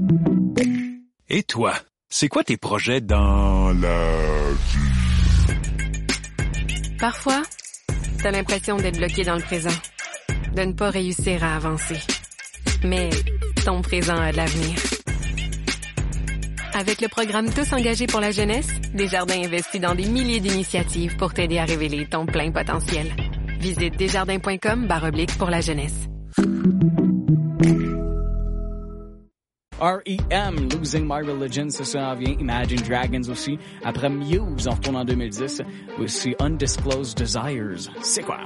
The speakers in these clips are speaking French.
Et toi, c'est quoi tes projets dans la vie? Parfois, t'as l'impression d'être bloqué dans le présent, de ne pas réussir à avancer. Mais ton présent a de l'avenir. Avec le programme Tous engagés pour la jeunesse, Desjardins investit dans des milliers d'initiatives pour t'aider à révéler ton plein potentiel. Visite desjardins.com/pour la jeunesse. R.E.M. Losing My Religion, ça s'en vient. Imagine Dragons aussi. Après Muse, on retourne en 2010. Aussi Undisclosed Desires. C'est quoi?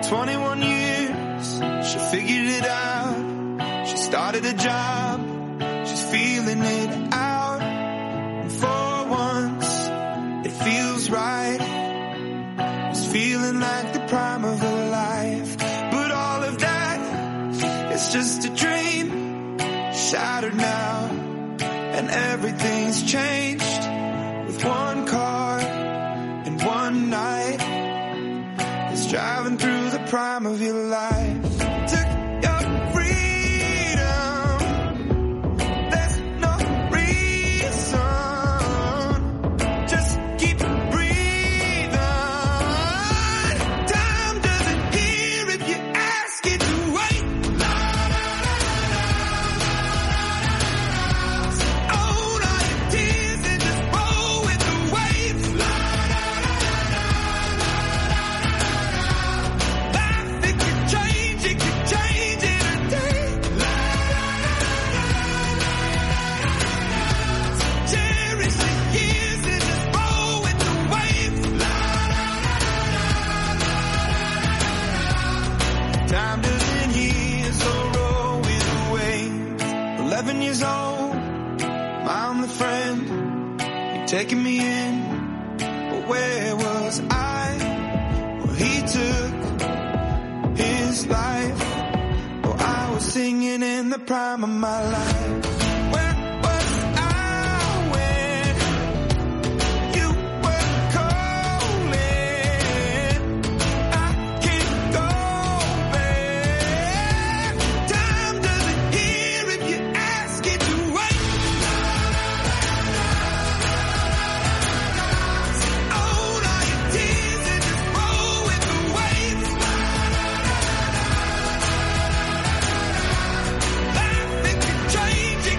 21 years, she figured it out. She started a job, she's feeling it out. And for once, it feels right. It's feeling like the prime of her life. But all of that, it's just a dream, shattered now. And everything's changed with one car and one night. It's driving through the prime of your life. Took your freedom, there's no reason. Just keep breathing. Time doesn't hear if you ask it to wait. Own all your tears and just roll with the waves. Life, it can change in a day. Cherish the years and just roll with the waves. Time doesn't heal, so roll with the waves. 11 years old, my only friend, you taking me in, but where was I? Well, he took his life. Oh, I was singing in the prime of my life. Where was I when you were calling? I can't go back. Time doesn't hear if you ask it to wait. Own all your tears and just roll with the waves. Life, it can change, it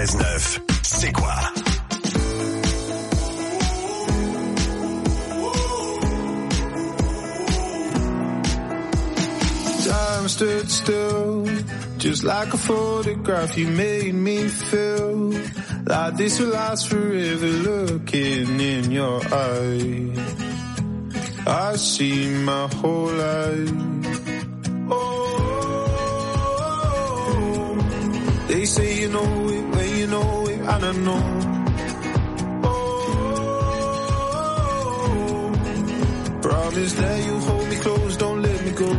93.9. C'est quoi? Time stood still, just like a photograph. You made me feel like this will last forever. Looking in your eyes, I see my whole life. Oh, they say you know it when you know it, and I know. Oh, promise that you hold me close, don't let me go.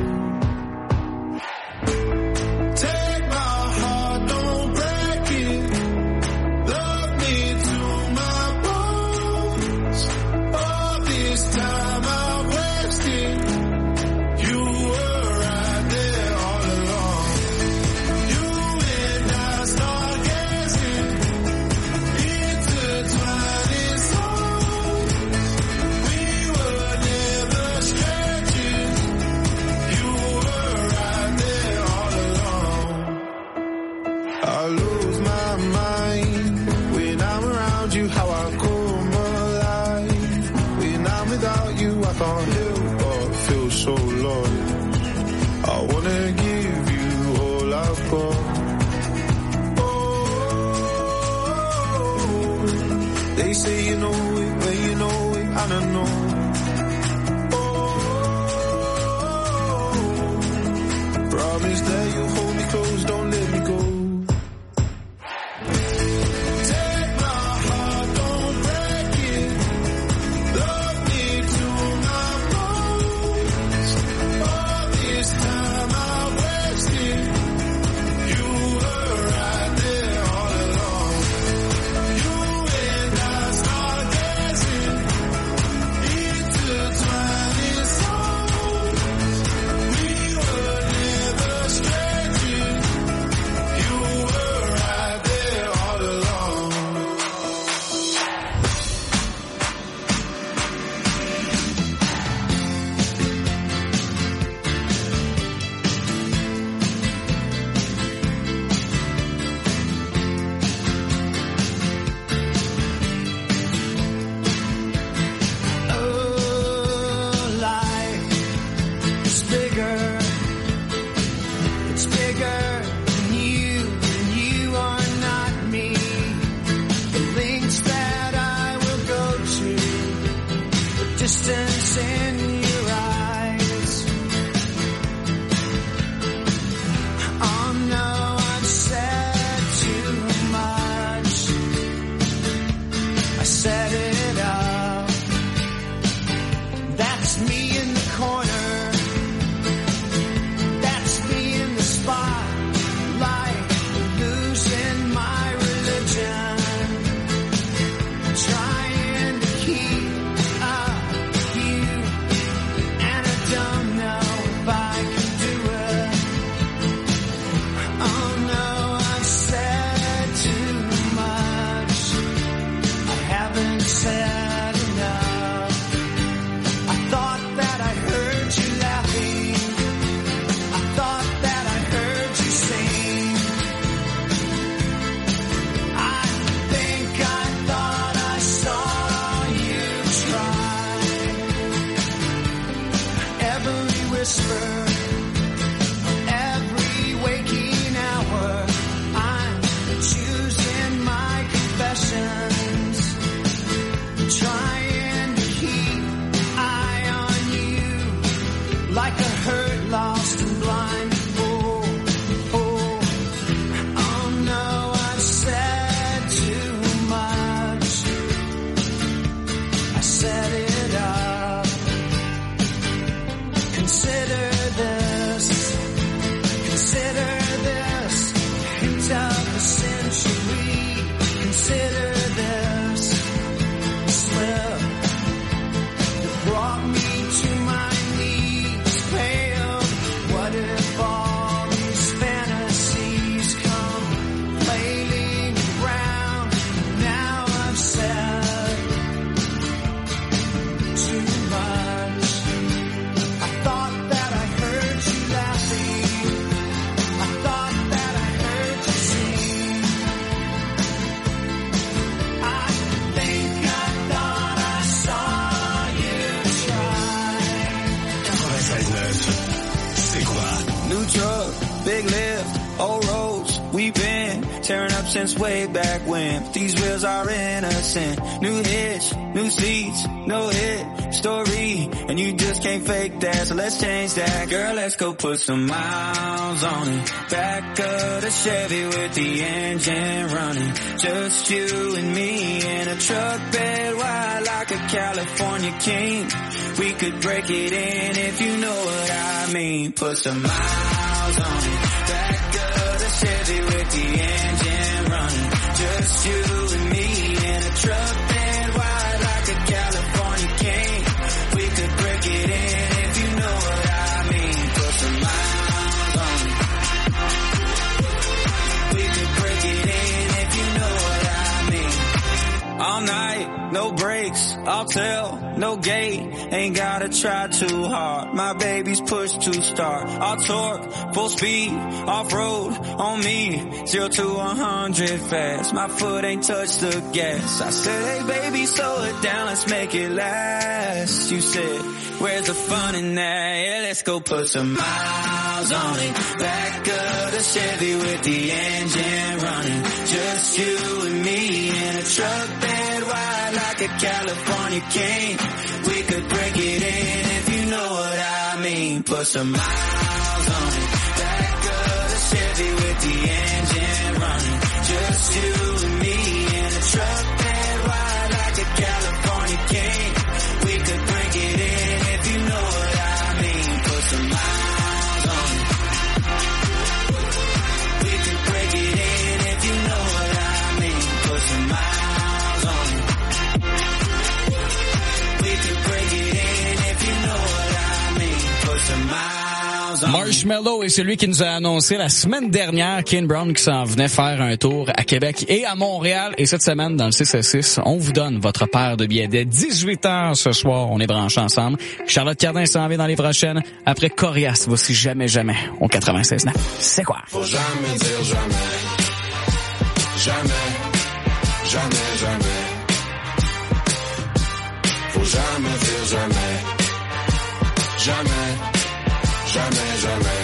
Corner, that's me in the spot. truck, big lift, old roads, we've been tearing up since way back when. But these wheels are innocent. New hitch, new seats, no hit story, and you just can't fake that, so let's change that. Girl, let's go put some miles on it. Back of the Chevy with the engine running. Just you and me in a truck bed wide like a California king. We could break it in if you know what I mean. Put some miles on it. Back of the Chevy with the engine running. Just you and me in a truck bed wide like a California king. We could break it in if you know what I mean. Put some miles on it. We could break it in if you know what I mean. All night, no brakes, I'll tell, no gate, ain't gotta try too hard. My baby's push to start. I'll torque, full speed, off-road, on me, 0 to 100 fast. My foot ain't touched the gas. I said, hey baby, slow it down, let's make it last. You said, where's the fun in that? Yeah, let's go put some miles on it. Back of the Chevy with the engine running. Just you and me in a truck bed wide like a California king. We could break it in if you know what I mean. Put some miles on it. Back of the Chevy with the engine running. Just you and me in a truck bed wide like a California king. We could break it in if you know what I mean. Put some miles on it. We could break it in if you know what I mean. Put some miles on it. We could break it in if you know what I mean. Put some miles on it. Marshmello est celui qui nous a annoncé la semaine dernière, Kane Brown, qui s'en venait faire un tour à Québec et à Montréal. Et cette semaine, dans le 6 à 6, on vous donne votre paire de billets dès 18h ce soir. On est branchés ensemble. Charlotte Cardin s'en vient dans les prochaines. Après Corias, voici Jamais Jamais au 96.9. C'est quoi? Faut jamais dire jamais. Jamais. Jamais, jamais. Faut jamais dire jamais. Jamais. Jamais, jamais.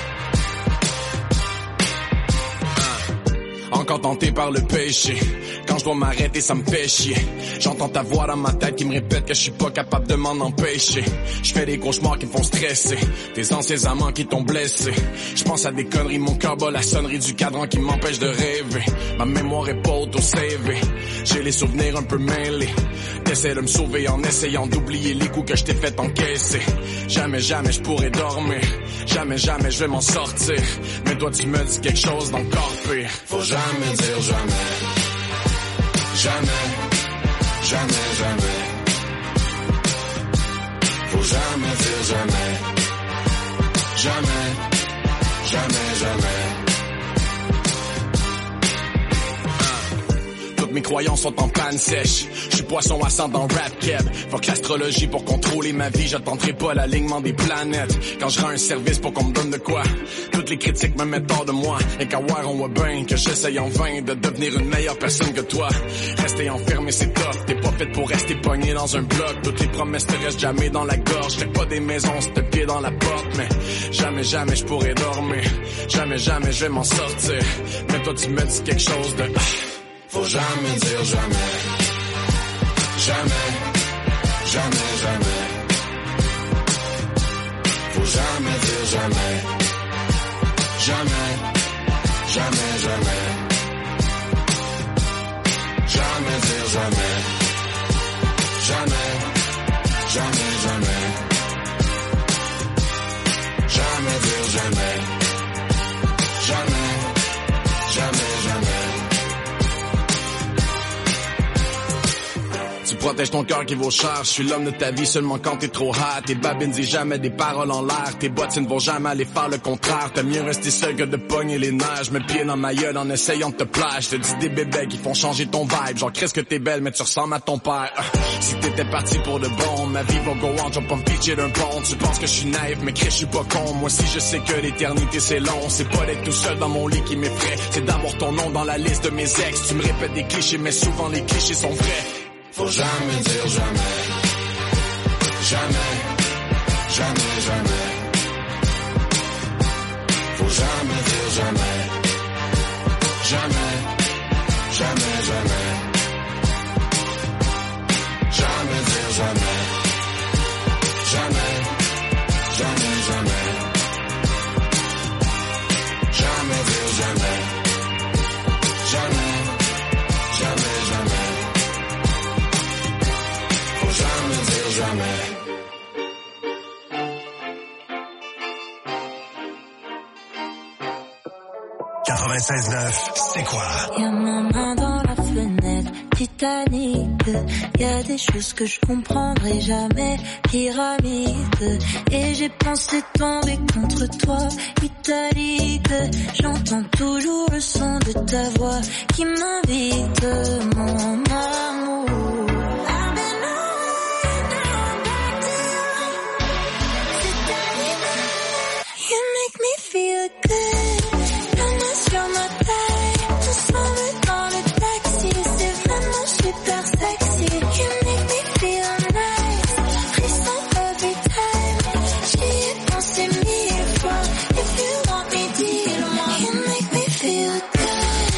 Encore tenté par le péché. Quand je dois m'arrêter, ça me fait chier. J'entends ta voix dans ma tête qui me répète que je suis pas capable de m'en empêcher. Je fais des cauchemars qui me font stresser. Des anciens amants qui t'ont blessé. Je pense à des conneries, mon cœur bat la sonnerie du cadran qui m'empêche de rêver. Ma mémoire est pas auto-savée. J'ai les souvenirs un peu mêlés. T'essaies de me sauver en essayant d'oublier les coups que je t'ai fait encaisser. Jamais, jamais je pourrais dormir. Jamais, jamais je vais m'en sortir. Mais toi tu me dis quelque chose d'encore pire. Faut jamais dire jamais. Jamais, jamais, jamais. Faut jamais dire jamais. Jamais, jamais, jamais. Toutes mes croyances sont en panne sèche. Je suis poisson à sang dans rap keb. Fuck l'astrologie pour contrôler ma vie. J'attendrai pas l'alignement des planètes. Quand je rends un service pour qu'on me donne de quoi. Toutes les critiques me mettent hors de moi. Et qu'à voir on voit bien que j'essaye en vain de devenir une meilleure personne que toi. Rester enfermé c'est top. T'es pas fait pour rester pogné dans un bloc. Toutes les promesses te restent jamais dans la gorge. Fais pas des maisons, c'est te pied dans la porte. Mais jamais, jamais je pourrais dormir. Jamais, jamais je vais m'en sortir. Mais toi tu me dis quelque chose de... Faut jamais dire jamais. Jamais, jamais, jamais. Faut jamais dire jamais. Jamais, jamais, jamais. Jamais dire jamais. Jamais, jamais, jamais. Jamais dire jamais. Jamais, jamais, jamais. Tu protèges ton cœur qui vaut cher. Je suis l'homme de ta vie seulement quand t'es trop hot. Tes babines disent jamais des paroles en l'air. Tes bottines ne vont jamais aller faire le contraire. T'as mieux rester seul que de pogner les nerfs. Je me pieds dans ma gueule en essayant de te plaire. Je te dis des bébés qui font changer ton vibe. Genre Chris que t'es belle mais tu ressembles à ton père. Si t'étais parti pour de bon, ma vie va go on. Je vais pas me pitcher d'un pont. Tu penses que je suis naïf mais Chris je suis pas con. Moi si je sais que l'éternité c'est long. C'est pas d'être tout seul dans mon lit qui m'effraie. C'est d'avoir ton nom dans la liste de mes ex. Tu me répètes des clichés mais souvent les clichés sont vrais. Faut jamais dire jamais. Jamais, jamais, jamais. Faut jamais dire jamais. Jamais, jamais, jamais. Jamais dire jamais. Jamais, jamais, jamais. Jamais dire jamais. Jamais, jamais, jamais. Faut jamais dire jamais. C'est quoi? Y'a ma main dans la fenêtre, Titanic. Y'a des choses que je comprendrai jamais, pyramide. Et j'ai pensé tomber contre toi, italique. J'entends toujours le son de ta voix qui m'invite, mon amour. You make me feel good. Sur ma taille, ensemble dans le taxi, c'est vraiment super sexy. You make me feel nice, frisson every time. J'y ai pensé 1000 fois, if you want me, dis-le-moi. You make me feel good.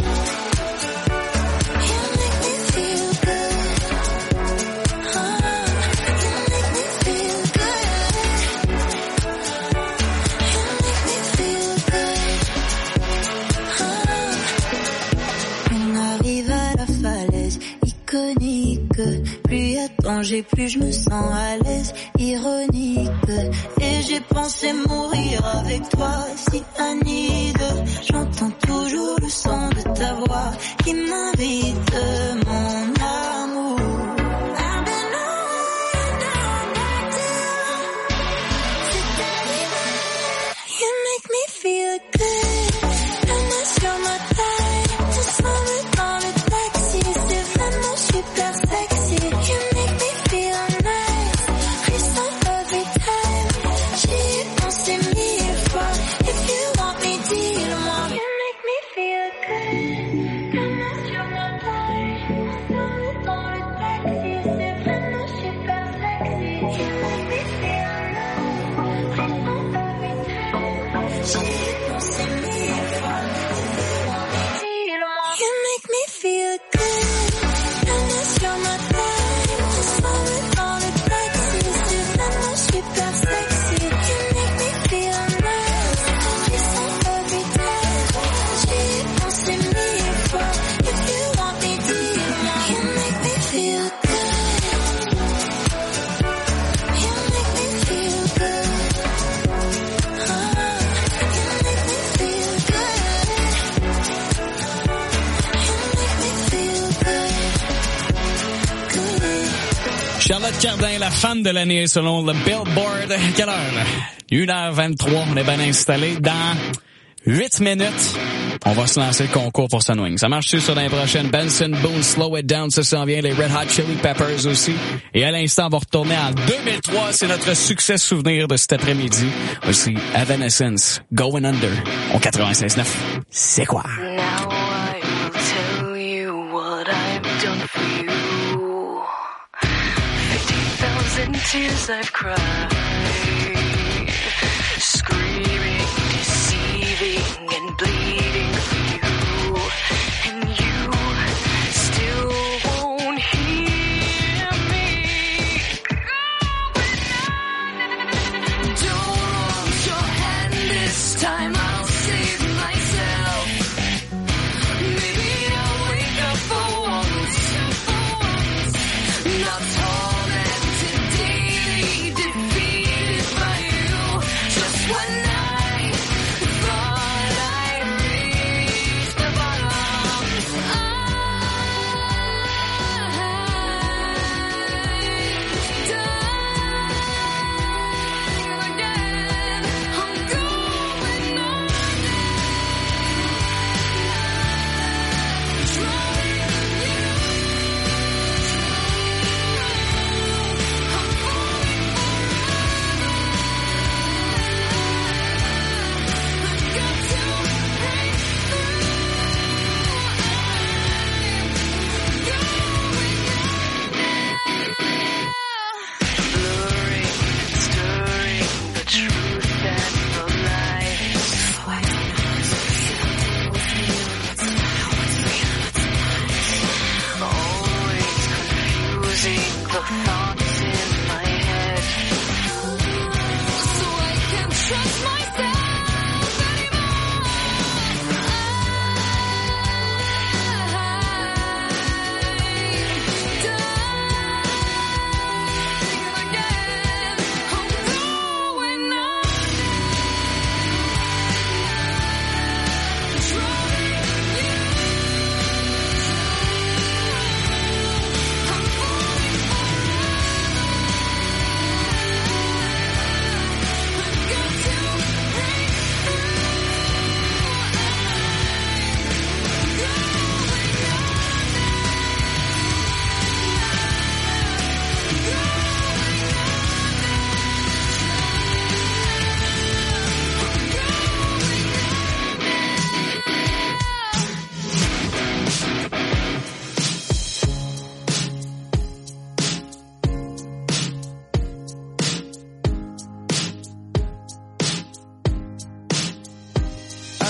You make me feel good. Oh, you make me feel good. You make me feel good. On arrive à la falaise, iconique. Plus y a danger, plus je me sens à l'aise, ironique. Et j'ai pensé mourir avec toi, si Anide. J'entends toujours le son de ta voix qui m'invite, mon amour. You make me feel good. La main sur ma taille, ensemble dans le taxi, c'est vraiment super sexy. You make me feel nice, frisson every time. J'y ai pensé 1000 fois, if you want me, dis-le-moi. You make me feel good. La main sur ma taille, ensemble dans le taxi, c'est vraiment super sexy. You make me feel nice, frisson every time. J'y ai pensé 1000 fois, if you want me, dis-le-moi. You make me feel good. La main sur ma taille, ensemble dans le taxi, c'est vraiment super sexy. You make me feel nice, frisson every time. J'y ai pensé 1000 fois, if you want me, dis-le-moi. You make me feel good. You make me feel good. Oh, you make me feel good. You make me feel good. Good. Charlotte Cardin, la femme de l'année selon le Billboard. Quelle heure? 1h23, on est bien installé. Dans 8 minutes, on va se lancer le concours pour Sunwing. Ça marche-tu sur l'année prochaine? Benson Boone, Slow It Down, ça s'en vient. Les Red Hot Chili Peppers aussi. Et à l'instant, on va retourner en 2003. C'est notre succès souvenir de cet après-midi. Aussi, Evanescence, Going Under, au 96.9. C'est quoi? Now I will tell you what I've done for you. 50,000 tears I've cried, screaming, deceiving, and bleeding for you. And you still won't hear me. Don't raise your hand this time, I'll save myself. Maybe I'll wake up for once. Not tormented, daily defeated by you. Just when I thought I reached the bottom, I'm dying again. I'm going on.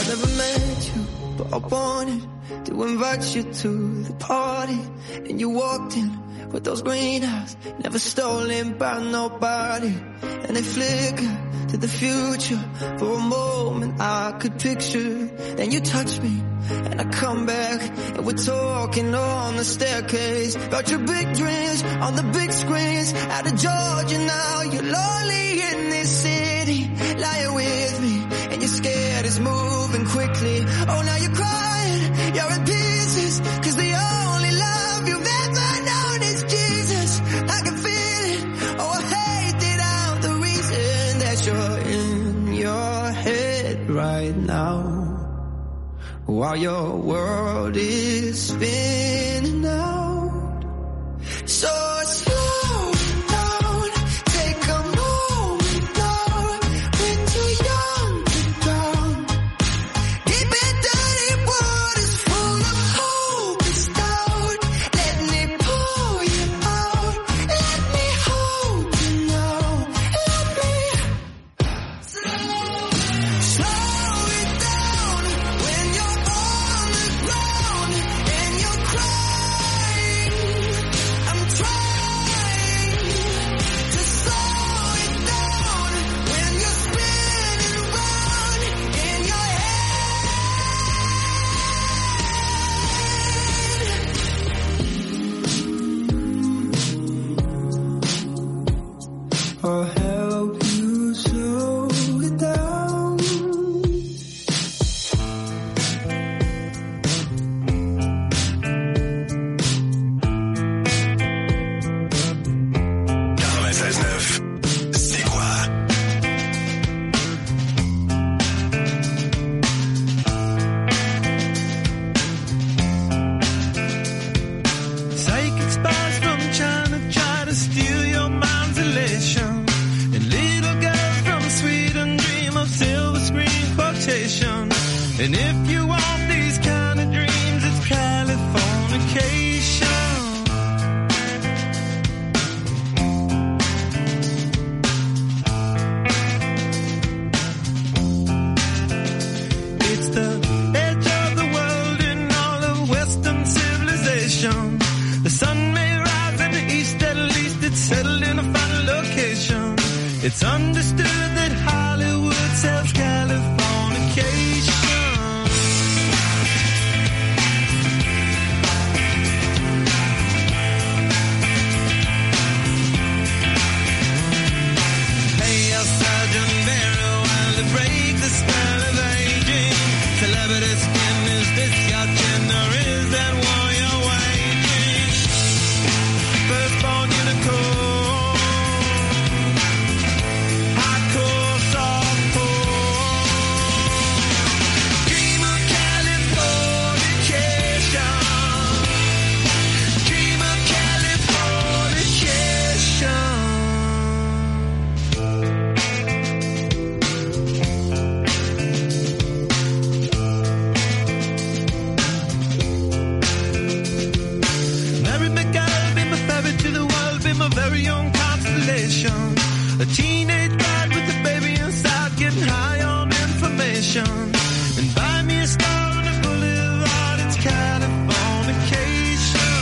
never met you, but I wanted to invite you to the party. And you walked in with those green eyes, never stolen by nobody. And they flicker to the future. For a moment I could picture. Then you touch me and I come back, and we're talking on the staircase about your big dreams on the big screens. Out of Georgia now, you're lonely in this city, lying with me, and you're scared it's moving quickly. Oh, now you're crying, you're in pieces, 'cause the only love you've ever known is Jesus. I can feel it, oh I hate that I'm the reason that you're in your head right now, while your world is spinning out. So slow down, take a moment now. We're too young to drown. Deep in dirty waters full of hope is doubt. Let me pull you out. Let me hold you now. Let me slow it down when you're on the ground and you're crying. I'm trying to slow it down when you're spinning round in your head. I'll help you slow it down. C'est quoi? Psychic spies from China try to steal your mind's elation. And little girls from Sweden dream of silver screen quotation. And if you want these kind of dreams, it's Californication. It's the edge of the world in all of Western civilization. The sun may rise in the east, at least it's settled in a final location. It's understood that Hollywood sells Californication. Play your Sergeant Barrow while they break the spell of aging. Celebrity skin, is this your chin or is that war you're waging? Firstborn unicorn, hardcore, softcore. Dream of Californication. Dream of Californication. Mary McGill, be my ferry to the world, be my very own constellation. A teenage bride with a baby inside, getting high on information. And buy me a star on the boulevard, it's Californication.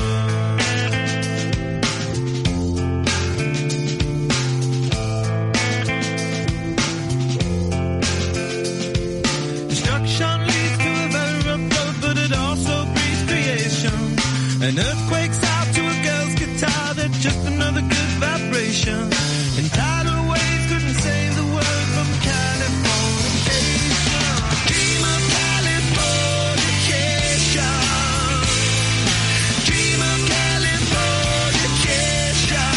Destruction leads to a very rough road, but it also breeds creation. An earthquake's out to a girl's guitar, that's just another good vibration. And tidal waves couldn't save the world from Californication. Dream of Californication. Dream of Californication.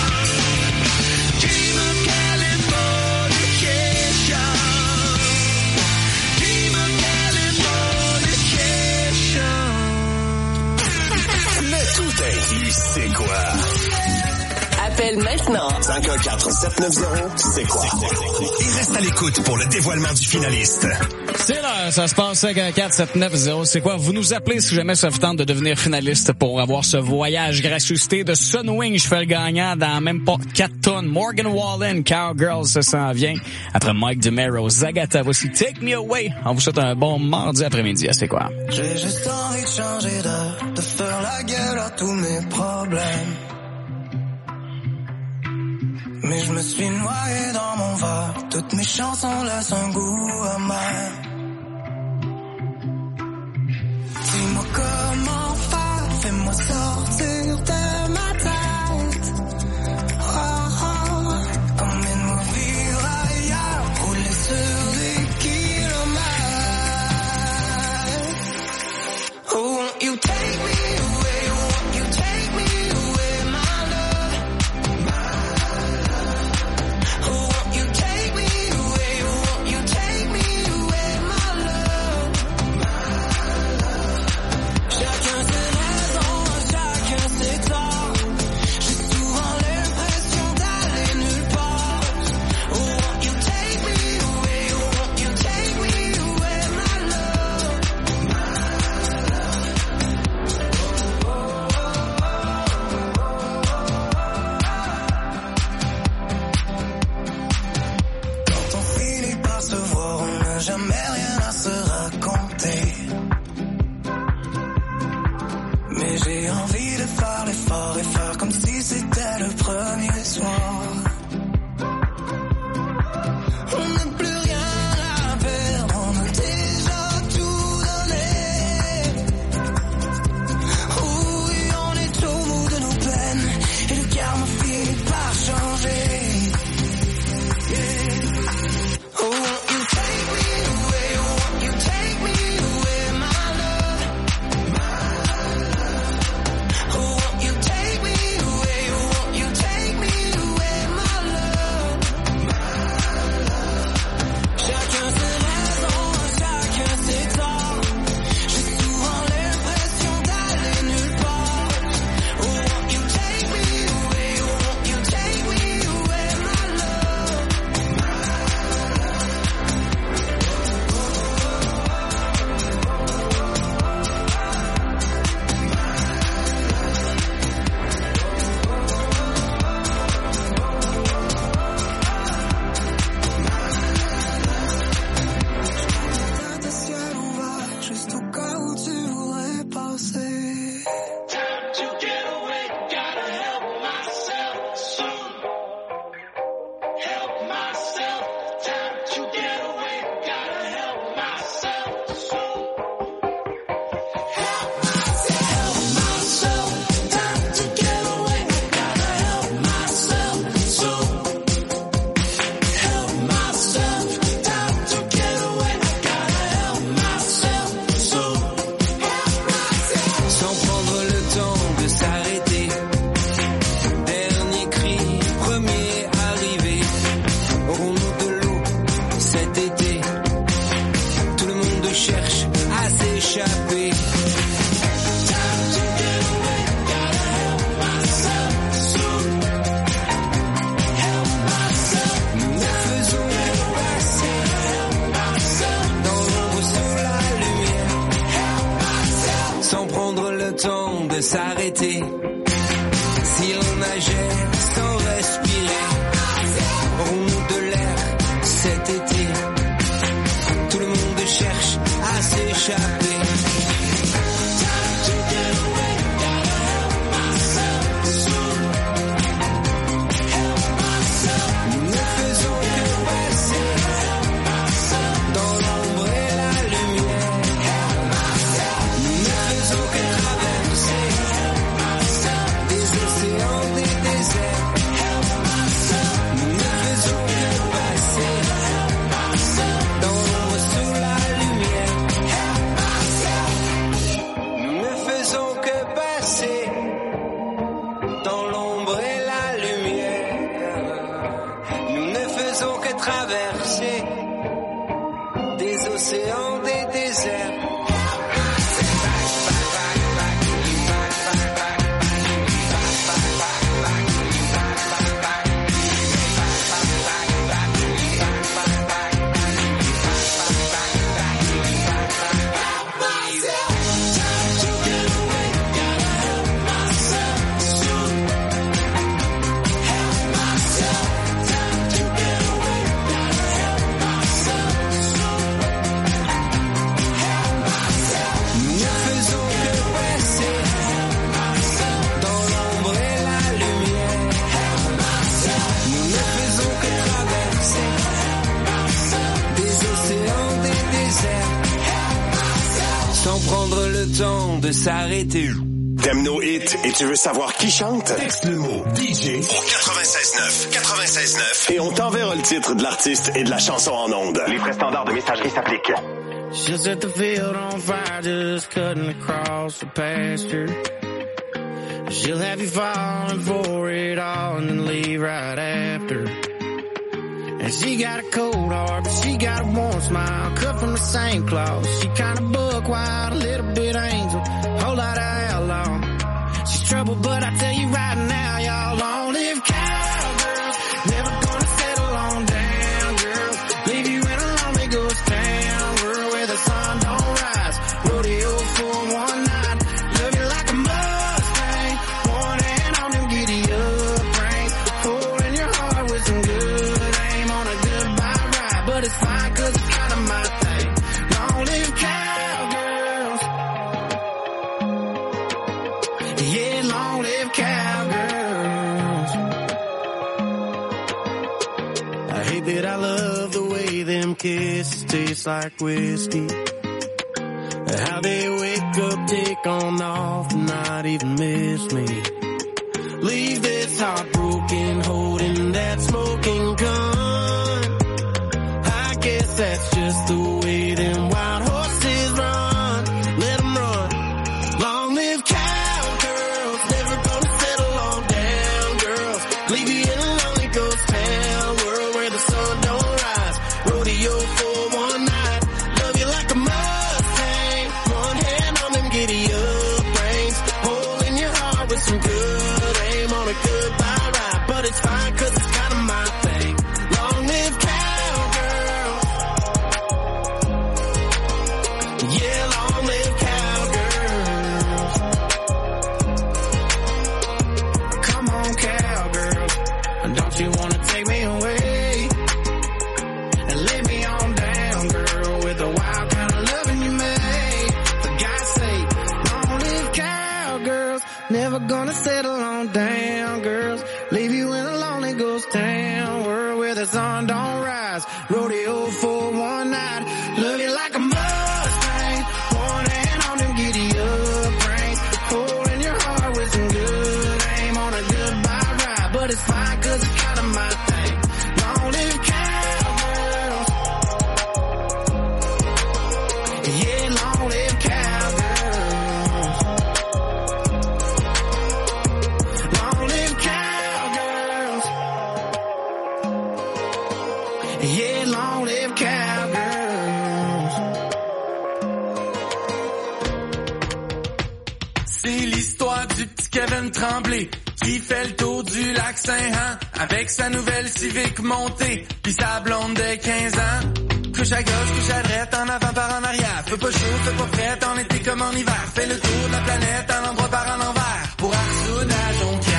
Dream of Californication. Dream of Californication. Le tout inclus, c'est quoi? Appelle maintenant. 514-790, c'est quoi? Et reste à l'écoute pour le dévoilement du finaliste. C'est là, ça se passe 514-790, c'est quoi? Vous nous appelez si jamais ça vous tente de devenir finaliste pour avoir ce voyage gracieuseté de Sunwing. Je fais le gagnant dans même pas 4 tonnes. Morgan Wallen, Cowgirls, ça s'en vient. Après Mike DeMero, Zagata, voici Take Me Away. On vous souhaite un bon mardi après-midi, c'est quoi? J'ai juste envie de changer d'air, de faire la gueule à tous mes problèmes. Mais je me suis noyé dans mon verre, toutes mes chansons laissent un goût amer. Dis-moi comment faire, fais-moi sortir de ma tête. Oh, oh, emmène-moi vivre ailleurs, rouler sur des kilomètres. Oh, won't you take me away, won't you take me away, my love. Oh, won't you take me away, won't you take me away, my love. Chacun ses raisons, chacun ses torts. J'ai souvent l'impression d'aller nulle part. Oh, won't you take me away, won't you take me away, my love. Quand on finit par se voir, on n'a jamais rien à se raconter. Mais j'ai envie de faire l'effort et faire comme si c'était le premier soir. On n'a plus rien à perdre, on a déjà tout donné. Oui, on est au bout de nos peines et le karma finit par changer. Yeah. Oh, won't you take me away, won't you take me away, my love. Oh, won't you take me away, won't you take me away, my love. Chacun ses raisons, chacun ses torts. J'ai souvent l'impression d'aller nulle part. Oh, won't you take me away, won't you take me away, my love. Tête à ciel ouvert, juste au cas où tu voudrais passer. Time to get away, gotta help myself soon. Help myself, time to get away, gotta help myself soon. Help myself, time to get away, gotta help myself soon. Help myself, time to get away, gotta help myself soon. Sans prendre le temps de s'arrêter. Dernier cri, premier arrivé. Aurons-nous de l'eau cet été? Tout le monde cherche à s'échapper. Time to get away, gotta help myself soon. Help myself, nous ne faisons que passer. Help myself, dans l'ombre sous la lumière. Help myself, sans prendre le temps de s'arrêter. Si on nageait sans respirer, aurons-nous de l'air cet été? Tout le monde cherche à s'échapper. Time to get away, gotta help myself soon. Help myself, nous ne faisons que passer. Help myself, dans l'ombre et la lumière. Help myself, nous ne faisons que traverser. Help myself, des océans, des déserts. Help myself, nous ne faisons que passer. Help myself, dans l'ombre sous la lumière. Help myself, nous ne faisons que passer. Dans l'ombre et la lumière, nous ne faisons que traverser des océans, des déserts. désert, sans prendre le temps de s'arrêter. T'aimes nos hits et tu veux savoir qui chante? Texte le mot DJ au 96.9 et on t'enverra le titre de l'artiste et de la chanson en ondes. Les frais standards de messagerie s'appliquent. She'll set the field on fire, just cutting across the pasture. She'll have you falling for it all and then leave right after. And she got a cold heart, but she got a warm smile, cut from the same cloth. She kinda buck wild, a little bit angel, whole lot of outlaw. She's trouble, but I tell you right now, y'all long live cowgirls. Never gonna settle on down, girls. Leave you in a lonely ghost town, girl, where the sun don't rise. Rodeo for one night, love you like a Mustang. One hand on them giddy up reins, hole in your heart with some good aim on a goodbye ride. But it's fine, cause it's kinda my thing. Long live cowgirls. Yeah, long live cowgirls. I hate that I love the way them kisses taste like whiskey. How they wake up, take on off, and not even miss me. Leave this heartbroken, holding that smoking gun. I guess that's just the way them wild horses run. Let them run. Long live cowgirls, never gonna settle on down, girls. Leave you in a lonely ghost town, world where the sun don't rise. Rodeo for one night, love you like a Mustang. One hand on them giddy up reins, hole in your heart with some good aim on a goodbye ride. But it's fine, cause it's kinda my thing. Long live cowgirls. Yeah, long live cowgirls. Come on, cowgirls. Don't you wanna take me away and lay me on down, girl, with the wild kind of loving you made? For God's sake, long live cowgirls. Never gonna settle on down, girls. Leave you in a lonely ghost town, world where the sun don't rise. Rodeo for one night, love you like a Mustang. One hand on them giddy up reins, hole in your heart with some good aim on a goodbye ride. But it's fine, cause it's kinda my thing. Long live cowgirls. Yeah, long live cowgirls. Long live cowgirls. Yeah, long live cowgirls. C'est l'histoire du petit Kevin Tremblay qui fait le tour du lac Saint-Jean avec sa nouvelle Civic montée pis sa blonde de 15 ans. Couche à gauche, couche à droite, en avant par en arrière. Fais pas chaud, fais pas frais, en été comme en hiver. Fais le tour de la planète en endroit par en envers. Pour Arsoud à Jonquière.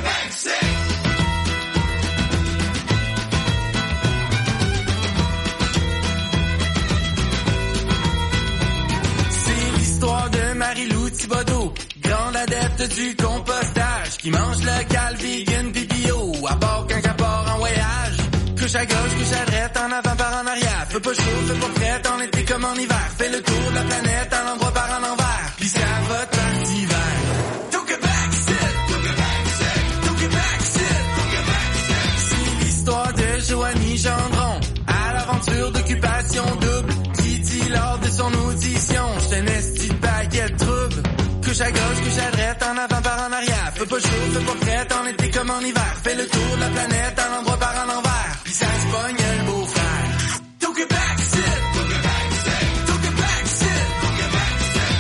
C'est l'histoire de Marie-Lou Thibodeau, grande adepte du compostage, qui mange local, vegan, pis bio, à part quand elle part en voyage. Couche à gauche, couche à droite, en avant par en arrière. Fais pas chaud, fais pas frais, en été comme en hiver. Fais le tour de la planète en endroit par en envers. Pis ça va par d'hiver. C'est l'histoire de Joanie Gendron, à l'aventure d'occupation double, qui dit lors de son audition, j'étais un esti de paquet de trouble. Couche à gauche, couche à droite, en avant par en arrière. Fais pas chaud, fais pas frais, en été comme en hiver. Fais le tour de la planète en endroit par en envers. Pis ça se pogne le beau-frère. Took it back, sit. Took it back, sit. Took it back, sit. Took it back, sit.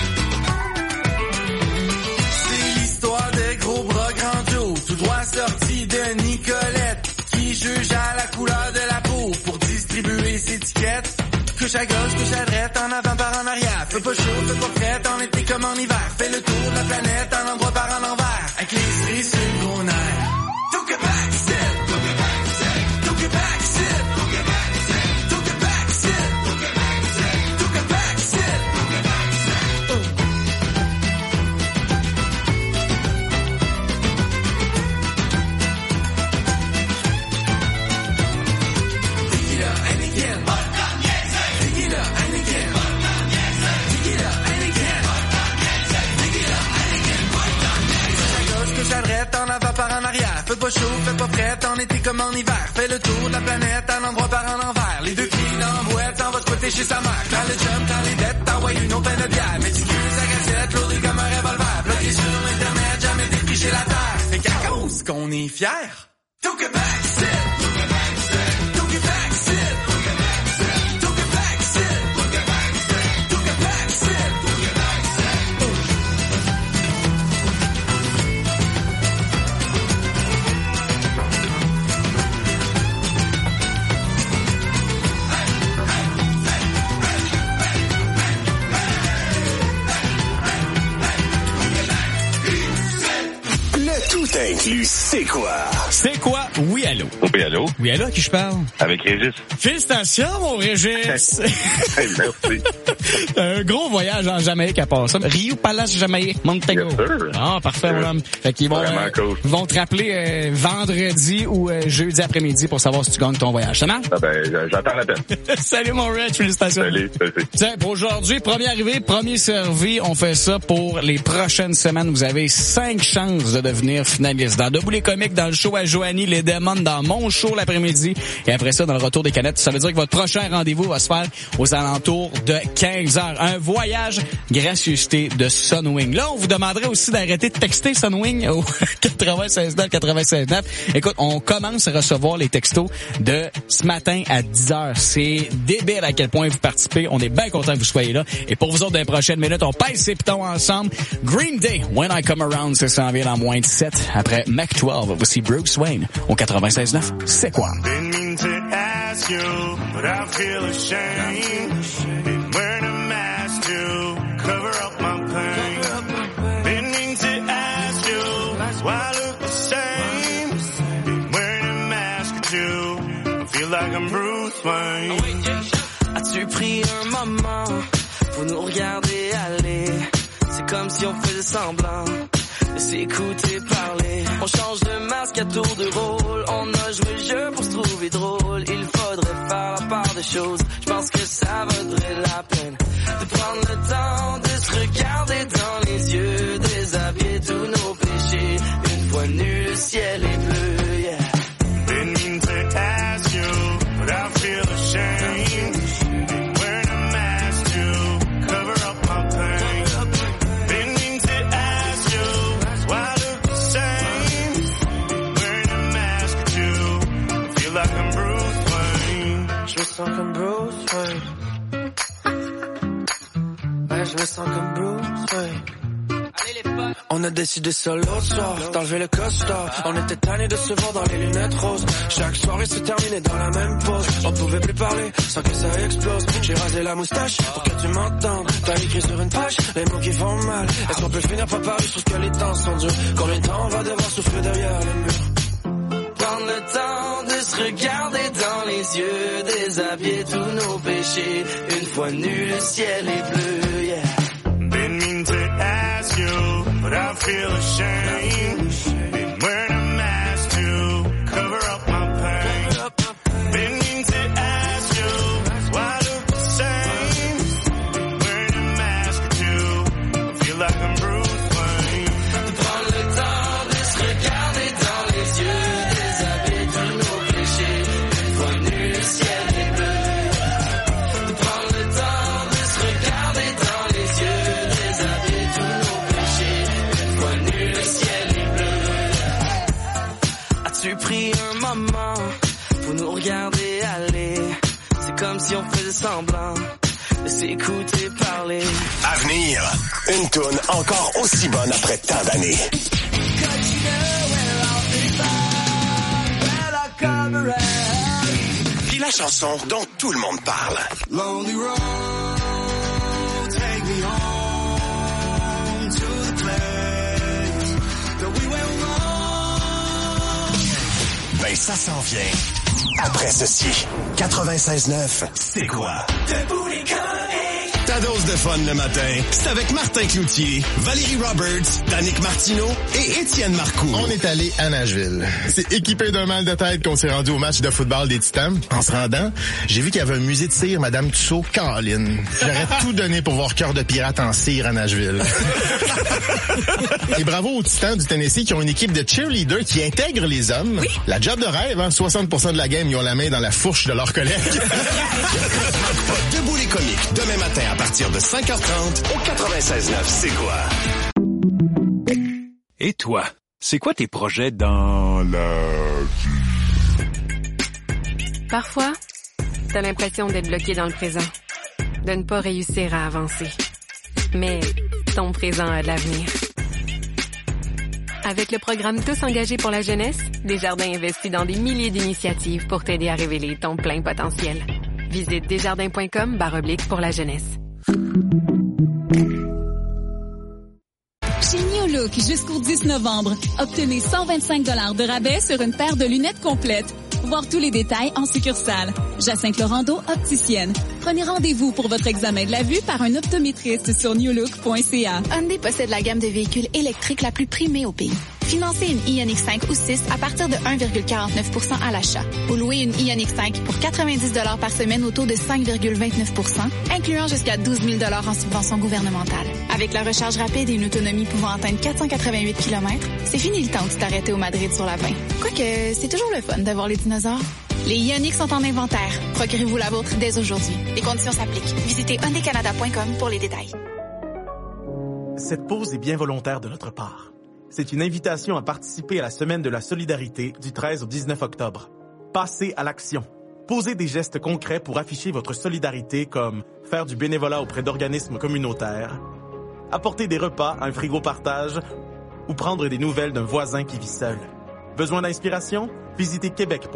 C'est l'histoire de Gros Bras Grand Joe, tout droit sorti de Nicolette, qui juge à la couleur de la peau pour distribuer ses étiquettes. Couche à gauche, couche à droite, en avant par en arrière. Fais pas chaud, fais pas frais, en été comme en hiver. Fais le tour de la planète en endroit par en envers. Avec les cerises sur le gros nerf. Took it back, sit. Took it back, sit. Took it back, sit. Took it back, sit. Took it back, sit. Took it back, sit. Took it back, sit. Took it back, Dig it up and again. Dig it up and again. pas chaud, fait pas frais, en été comme en hiver. Fais le tour de la planète, à l'endroit par en envers. Les deux pieds dans la boîte, en va de côté chez sa mère. Quand le jump, quand les dettes, t'envoies une autre peine de bière. Méticuleux à cassette, lourdé comme un revolver. Bloqué sur internet, jamais défriché la terre. Fait qu'à cause qu'on est fiers, tout Québec, c'est inclus, c'est quoi? C'est quoi? Oui, allô? Oui, allô? Oui, allô, à qui je parle? Avec Régis. Félicitations, mon Régis! Hey, merci. Un gros voyage en Jamaïque à part ça. Rio Palace, Jamaïque, Montego. Ah, parfait, mon homme. Fait qu'ils vont, cool. Ils vont te rappeler vendredi ou jeudi après-midi pour savoir si tu gagnes ton voyage. Ça marche? Ah ben, j'attends l'appel. Salut, mon Reg, félicitations. Salut. Tiens, pour aujourd'hui, premier arrivé, premier servi, on fait ça pour les prochaines semaines. Vous avez 5 chances de devenir finaliste. Dans Debout les comiques, dans le show à Joanie, les Démons, dans mon show l'après-midi. Et après ça, dans le retour des canettes, ça veut dire que votre prochain rendez-vous va se faire aux alentours de 15h. Un voyage gracieuseté de Sunwing. Là, on vous demanderait aussi d'arrêter de texter Sunwing au 96.9. Écoute, on commence à recevoir les textos de ce matin à 10h. C'est débile à quel point vous participez. On est bien content que vous soyez là. Et pour vous autres, dans les prochaines minutes, on pèse ses pitons ensemble. Green Day, When I Come Around, ça s'en vient en moins de 7. Après Mac 12, voici Bruce Wayne au 96.9. C'est quoi? Didn't mean to ask you, but I feel ashamed. Been wearing a mask to cover up my pain. Didn't mean to ask you why I look the same. Been wearing a mask or two. I feel like I'm Bruce Wayne. As-tu pris un moment pour nous regarder aller? C'est comme si on faisait semblant de s'écouter parler. On change de masque à tour de rôle. On a joué le jeu pour se trouver drôle. Il faudrait faire la part des choses. Je pense que ça vaudrait la peine de prendre le temps de se regarder dans les yeux, déshabiller tous nos péchés. Une fois nu, le ciel est bleu, yeah. Didn't mean to ask you, but I feel ashamed. Wearing a mask to cover up my pain. Didn't mean to ask you why I look the same. Wearing a mask or two. I feel like I'm Bruce Wayne. Je me sens comme Bruce Wayne. Ouais, je me sens comme Bruce Wayne. On a décidé ça l'autre soir, d'enlever le costard. On était tannés de se voir dans les lunettes roses. Chaque soirée se terminait dans la même pose. On pouvait plus parler sans que ça explose. J'ai rasé la moustache pour que tu m'entendes. T'as écrit sur une page les mots qui font mal. Est-ce qu'on peut finir par parler? Je trouve que les temps sont durs. Combien de temps on va devoir souffrir derrière les murs? Prendre le temps de se regarder dans les yeux, déshabiller tous nos péchés. Une fois nu, le ciel est bleu, yeah. Didn't mean to ask you, but I feel ashamed. Been wearing a mask to cover up my pain. Didn't mean to ask you why I look the same. Wearing a mask or two. I feel like I'm Bruce Wayne. Prendre le temps de se regarder dans les yeux, déshabiller tous nos péchés. Une fois nu, le ciel est bleu. De prendre le temps de se regarder dans les yeux, déshabiller tous nos péchés. Une fois nu, le ciel est bleu. As-tu pris un moment pour nous regarder aller? C'est comme si on faisait semblant de s'écouter parler. À venir, une toune encore aussi bonne après tant d'années. Puis la chanson dont tout le monde parle. Lonely road, take me home to the place that we went wrong. Ben ça s'en vient. Après ceci, 96.9, c'est quoi? Debout les comiques. Ta dose de fun le matin, c'est avec Martin Cloutier, Valérie Roberts, Danick Martineau et Étienne Marcoux. On est allé à Nashville. C'est équipé d'un mal de tête qu'on s'est rendu au match de football des Titans. En se rendant, j'ai vu qu'il y avait un musée de cire, Madame Tussaud, Caroline. J'aurais tout donné pour voir Cœur de pirate en cire à Nashville. Et bravo aux Titans du Tennessee qui ont une équipe de cheerleaders qui intègre les hommes. Oui. La job de rêve, hein? 60% de la game, ils ont la main dans la fourche de leurs collègues. Debout les comiques, demain matin à partir de 5h30 au 96.9, c'est quoi? Et toi, c'est quoi tes projets dans la vie? Parfois, t'as l'impression d'être bloqué dans le présent, de ne pas réussir à avancer. Mais ton présent a de l'avenir. Avec le programme Tous engagés pour la jeunesse, Desjardins investit dans des milliers d'initiatives pour t'aider à révéler ton plein potentiel. Visite desjardins.com/pour la jeunesse. Chez New Look, jusqu'au 10 novembre, obtenez 125 $ de rabais sur une paire de lunettes complètes. Voir tous les détails en succursale. Jacinthe Laurando, opticienne. Prenez rendez-vous pour votre examen de la vue par un optométriste sur newlook.ca. Hyundai possède la gamme de véhicules électriques la plus primée au pays. Financez une Ioniq 5 ou 6 à partir de 1,49% à l'achat. Ou louez une Ioniq 5 pour 90 $ par semaine au taux de 5,29%, incluant jusqu'à 12 000 $ en subvention gouvernementale. Avec la recharge rapide et une autonomie pouvant atteindre 488 km, c'est fini le temps où tu t'arrêtais au Madrid sur la 20. Quoique, c'est toujours le fun d'avoir les dinosaures. Les Ioniq sont en inventaire. Procurez-vous la vôtre dès aujourd'hui. Les conditions s'appliquent. Visitez hyundaicanada.com pour les détails. Cette pause est bien volontaire de notre part. C'est une invitation à participer à la Semaine de la solidarité du 13 au 19 octobre. Passez à l'action. Posez des gestes concrets pour afficher votre solidarité comme faire du bénévolat auprès d'organismes communautaires, apporter des repas à un frigo partage ou prendre des nouvelles d'un voisin qui vit seul. Besoin d'inspiration? Visitez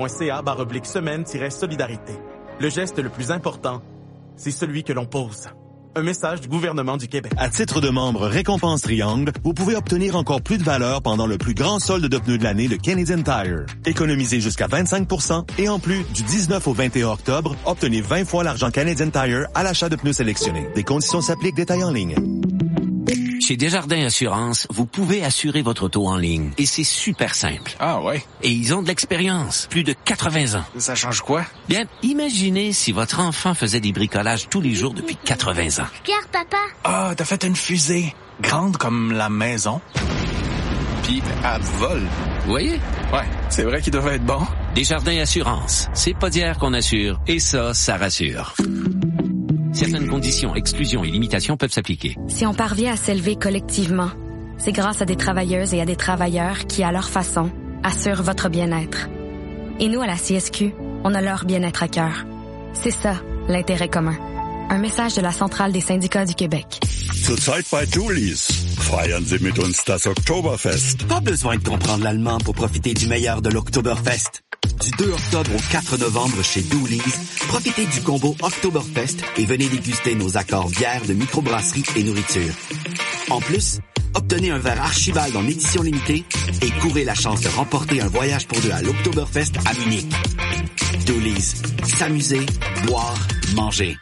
québec.ca/semaine-solidarité. Le geste le plus important, c'est celui que l'on pose. Un message du gouvernement du Québec. À titre de membre Récompense Triangle, vous pouvez obtenir encore plus de valeur pendant le plus grand solde de pneus de l'année de Canadian Tire. Économisez jusqu'à 25% et en plus, du 19 au 21 octobre, obtenez 20 fois l'argent Canadian Tire à l'achat de pneus sélectionnés. Des conditions s'appliquent, détails en ligne. Chez Desjardins Assurance, vous pouvez assurer votre auto en ligne. Et c'est super simple. Ah ouais? Et ils ont de l'expérience. Plus de 80 ans. Ça change quoi? Bien, imaginez si votre enfant faisait des bricolages tous les jours depuis 80 ans. Regarde, papa. Ah, t'as fait une fusée. Grande comme la maison. Puis, elle vole. Vous voyez? Ouais, c'est vrai qu'il devait être bon. Desjardins Assurance. C'est pas d'hier qu'on assure. Et ça rassure. Certaines conditions, exclusions et limitations peuvent s'appliquer. Si on parvient à s'élever collectivement, c'est grâce à des travailleuses et à des travailleurs qui, à leur façon, assurent votre bien-être. Et nous, à la CSQ, on a leur bien-être à cœur. C'est ça, l'intérêt commun. Un message de la Centrale des syndicats du Québec. Zurzeit bei Julis. Feiern Sie mit uns das Oktoberfest. Pas besoin de comprendre l'allemand pour profiter du meilleur de l'Oktoberfest. Du 2 octobre au 4 novembre chez Dooley's, profitez du combo Oktoberfest et venez déguster nos accords bières de microbrasserie et nourriture. En plus, obtenez un verre Archibald en édition limitée et courez la chance de remporter un voyage pour deux à l'Oktoberfest à Munich. Dooley's. S'amuser, boire, manger.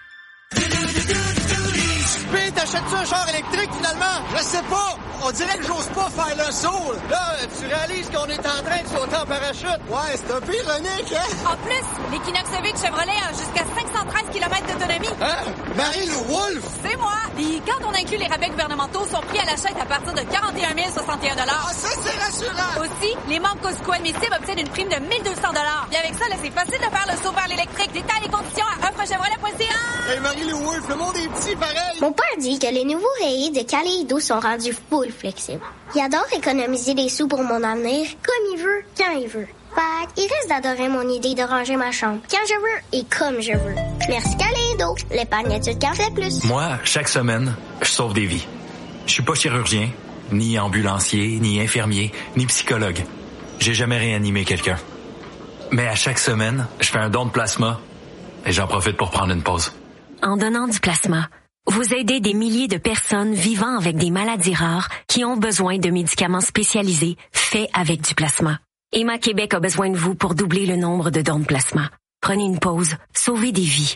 Puis t'achètes-tu un char électrique finalement? Je sais pas. On dirait que j'ose pas faire le saut. Là, tu réalises qu'on est en train de sauter en parachute. Ouais, c'est un peu ironique, hein? En plus, l'Equinox EV de Chevrolet a jusqu'à 513 km d'autonomie. Hein? Marie-Lou Wolfe? C'est moi. Puis quand on inclut les rabais gouvernementaux, son prix à l'achat est à partir de 41 061 $. Ah, ça, c'est rassurant. Aussi, les membres Costco admissibles obtiennent une prime de 1 200 $. Puis avec ça, là, c'est facile de faire le saut vers l'électrique. Détails et conditions à offrechevrolet.ca. Hey, Marie-Lou Wolfe, le monde est petit, pareil. Mon père dit que les nouveaux rayés de Kaleido sont rendus full flexibles. Il adore économiser des sous pour mon avenir, comme il veut, quand il veut. Fait il risque d'adorer mon idée de ranger ma chambre quand je veux et comme je veux. Merci Kaleido, l'épargne-études qu'en fait plus. Moi, chaque semaine, je sauve des vies. Je suis pas chirurgien, ni ambulancier, ni infirmier, ni psychologue. J'ai jamais réanimé quelqu'un. Mais à chaque semaine, je fais un don de plasma et j'en profite pour prendre une pause. En donnant du plasma, vous aidez des milliers de personnes vivant avec des maladies rares qui ont besoin de médicaments spécialisés faits avec du plasma. Emma Québec a besoin de vous pour doubler le nombre de dons de plasma. Prenez une pause, sauvez des vies.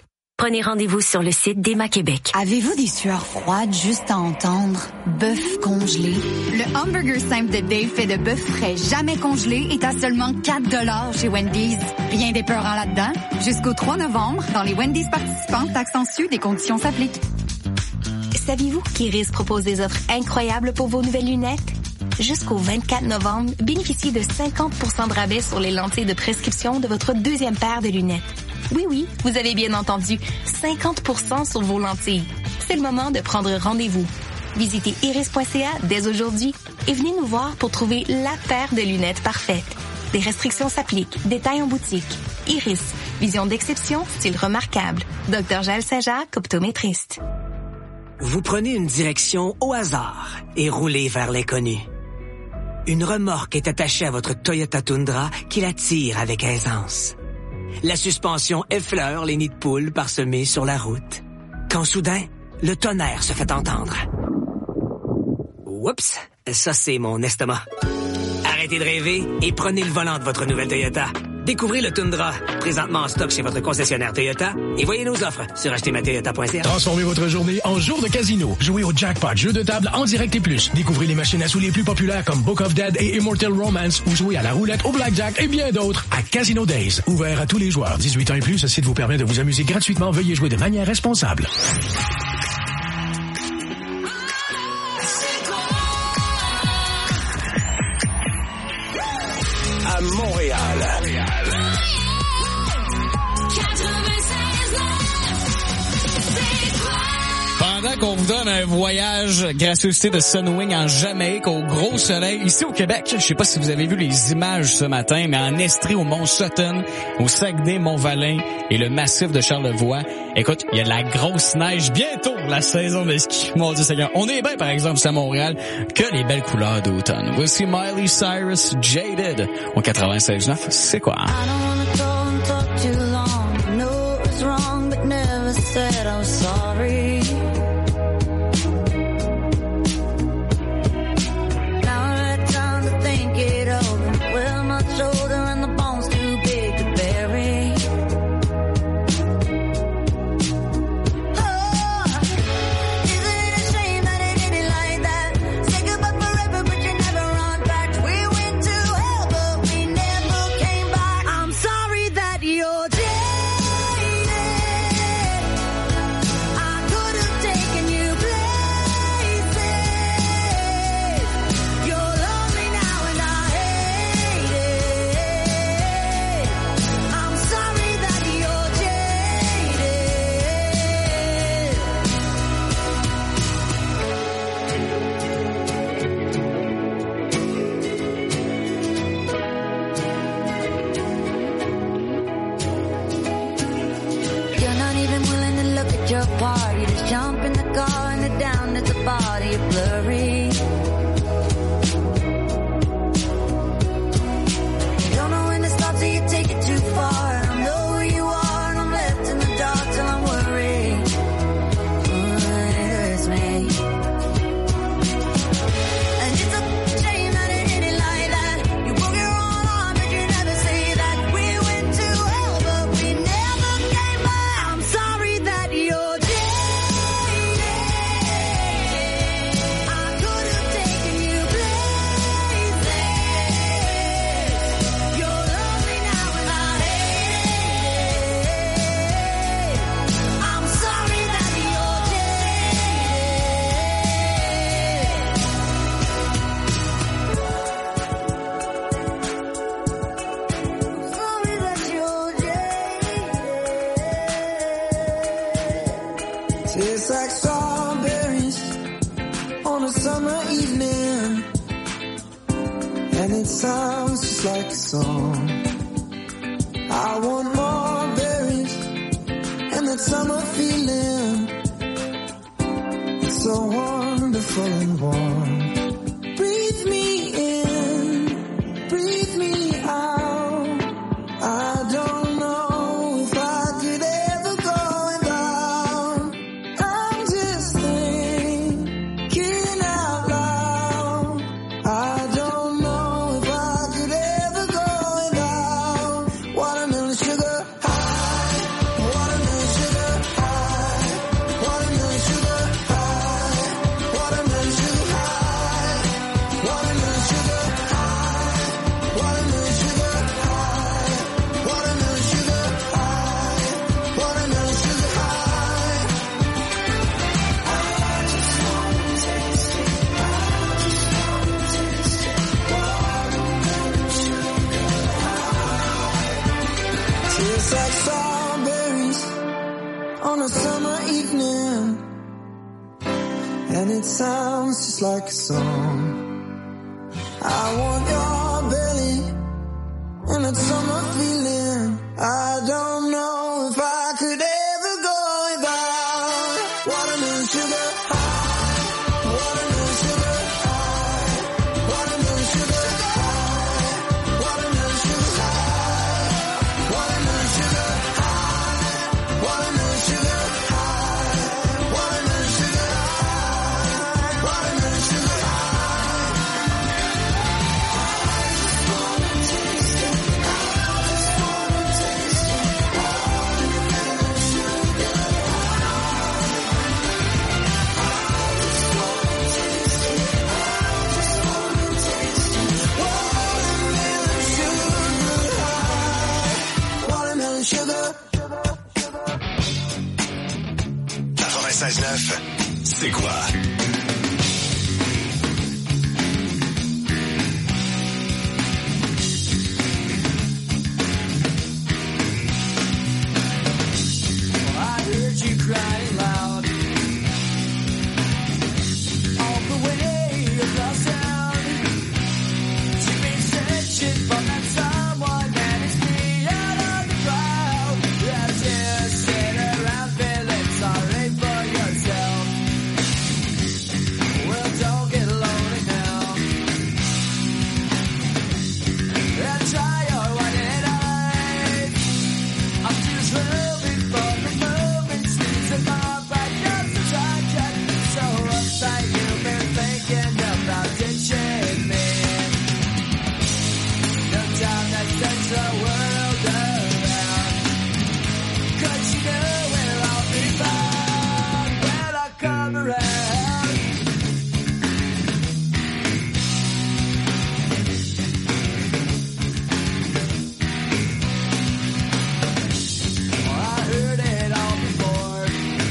Prenez rendez-vous sur le site d'Emma Québec. Avez-vous des sueurs froides juste à entendre? Bœuf congelé. Le hamburger simple de Dave fait de bœuf frais jamais congelé est à seulement 4$ chez Wendy's. Rien d'épeurant là-dedans. Jusqu'au 3 novembre, dans les Wendy's participantes, taxes en sus, des conditions s'appliquent. Saviez-vous qu'Iris propose des offres incroyables pour vos nouvelles lunettes? Jusqu'au 24 novembre, bénéficiez de 50% de rabais sur les lentilles de prescription de votre deuxième paire de lunettes. Oui, vous avez bien entendu, 50% sur vos lentilles. C'est le moment de prendre rendez-vous. Visitez iris.ca dès aujourd'hui et venez nous voir pour trouver la paire de lunettes parfaite. Des restrictions s'appliquent. Détails en boutique. Iris. Vision d'exception, style remarquable. Dr. Jaël Saint-Jacques, optométriste. Vous prenez une direction au hasard et roulez vers l'inconnu. Une remorque est attachée à votre Toyota Tundra qui la tire avec aisance. La suspension effleure les nids de poules parsemés sur la route. Quand soudain, le tonnerre se fait entendre. Oups, ça c'est mon estomac. Arrêtez de rêver et prenez le volant de votre nouvelle Toyota. Découvrez le Tundra, présentement en stock chez votre concessionnaire Toyota, et voyez nos offres sur achetermatoyota.ca. Transformez votre journée en jour de casino. Jouez au Jackpot, jeu de table en direct et plus. Découvrez les machines à sous les plus populaires comme Book of Dead et Immortal Romance, ou jouez à la roulette, au blackjack et bien d'autres à Casino Days. Ouvert à tous les joueurs. 18 ans et plus, ce site vous permet de vous amuser gratuitement. Veuillez jouer de manière responsable. À Montréal. Pendant qu'on vous donne un voyage gracieuseté de Sunwing en Jamaïque au gros soleil, ici au Québec, je sais pas si vous avez vu les images ce matin, mais en Estrie, au Mont Sutton, au Saguenay, Mont-Valin et le massif de Charlevoix, écoute, il y a de la grosse neige, bientôt la saison de ski. Mon Dieu Seigneur, on est bien par exemple à Montréal que les belles couleurs d'automne. Voici Miley Cyrus, Jaded, au 96.9, c'est quoi? Watermelon sugar high, watermelon sugar and it sounds just like a song. I want your belly and that summer feeling. I don't know if I could ever go without watermelon sugar high, watermelon sugar high, watermelon sugar high, watermelon sugar high, watermelon sugar high, watermelon sugar high, watermelon sugar high, watermelon sugar high. Sugar. 96.9, c'est quoi? I heard you crying loud all the way across town. You've been searching for that someone that is beyond all the crowd. As you sit around feeling sorry for yourself. Well, don't get lonely now. And try your white eyes. I'm just moving for the moment. Seems that my back does the target. So upside you've been thinking about ditching me. No time that sets the world around. 'Cause you know where I'll be found when I come around. I heard it all before.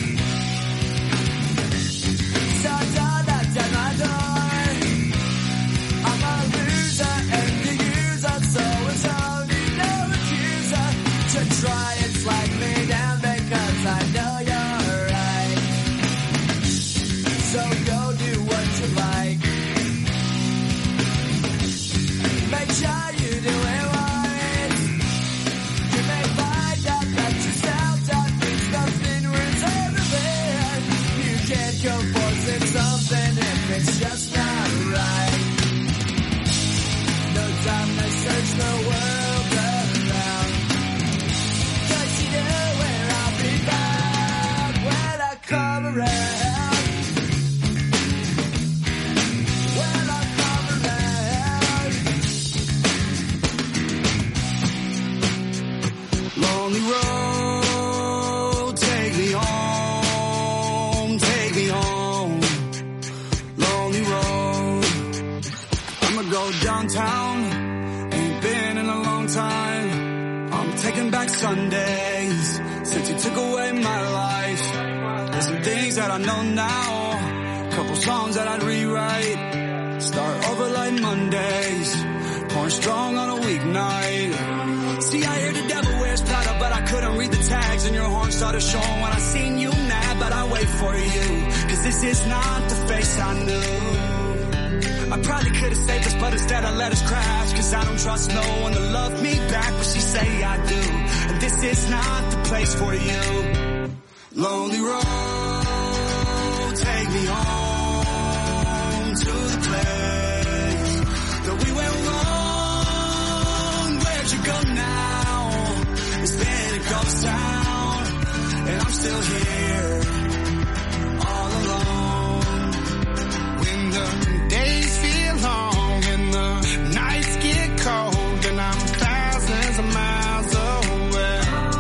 So don't knock at my door. I'm a loser and the user, so it's only no accuser to try and flag me down because I know you're right. So go do what you like. Make sure you do it right. You may find out that yourself don't think nothing worth everywhere. You can't go forcing something if it's just not right. No time to search the world around. 'Cause you know where I'll be found when I come around. When I come around. Lonely road, take me home, take me home. Lonely road, I'ma go downtown. Ain't been in a long time. I'm taking back Sundays since you took away my life. There's some things that I know now, couple songs that I'd rewrite. Start over like Mondays, pouring strong on a weeknight. See, I hear the devil wears Prada, but I couldn't read the tags, and your horn started showing when I seen you mad, but I wait for you, 'cause this is not the face I knew. I probably could've saved us, but instead I let us crash, 'cause I don't trust no one to love me back, but she say I do, and this is not the place for you. Lonely road, take me home to the place that we went wrong. Where'd you go now? It's been a ghost town, and I'm still here, all alone. When the days feel long and the nights get cold, and I'm thousands of miles away.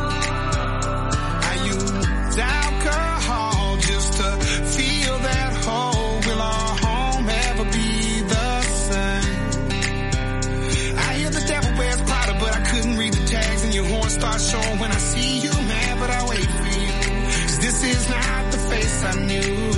I use alcohol just to feel that hole. Will our home ever be the same? I hear the devil wears Prada, but I couldn't read the tags, and your horn starts showing when I see you mad, but I wait for you, 'cause this is not the face I knew.